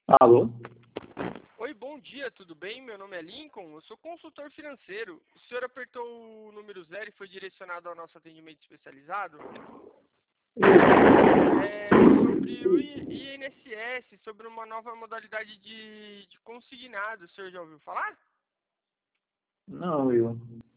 Alô? Oi, bom dia, tudo bem? Meu nome é Lincoln, eu sou consultor financeiro. O senhor apertou o número 0 e foi direcionado ao nosso atendimento especializado? É sobre o INSS, sobre uma nova modalidade de consignado. O senhor já ouviu falar? Não, Will.